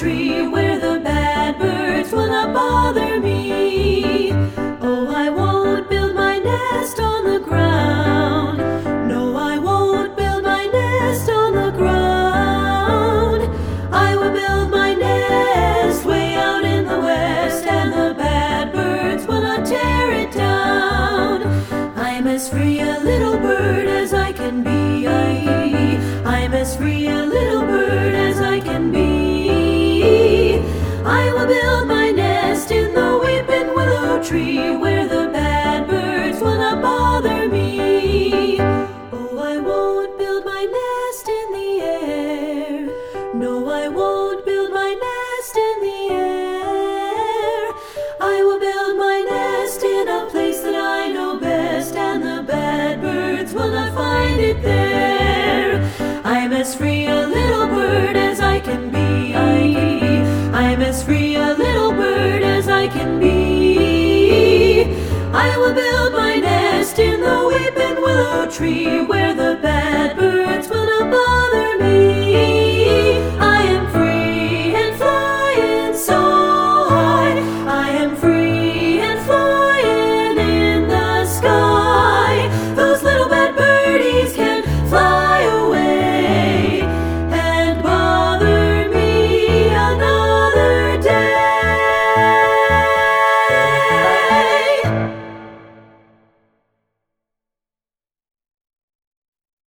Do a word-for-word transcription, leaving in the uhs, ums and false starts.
tree where the bad birds will not bother me. Oh, I won't build my nest on the ground. No, I won't build my nest on the ground. I will build my nest way out in the west, and the bad birds will not tear it down. I'm as free a little bird as I can be. I'm as free a little bird as I can be. I will build my nest in the weeping willow tree where the bad birds will not bother me. Oh, I won't build my nest in the air. No, I won't build my nest in the air. I will build my nest in a place that I know best, and the bad birds will not find it there. I'm as free a little bird as I can be. I'm as free a little bird as I can be. I will build my nest in the weeping willow tree where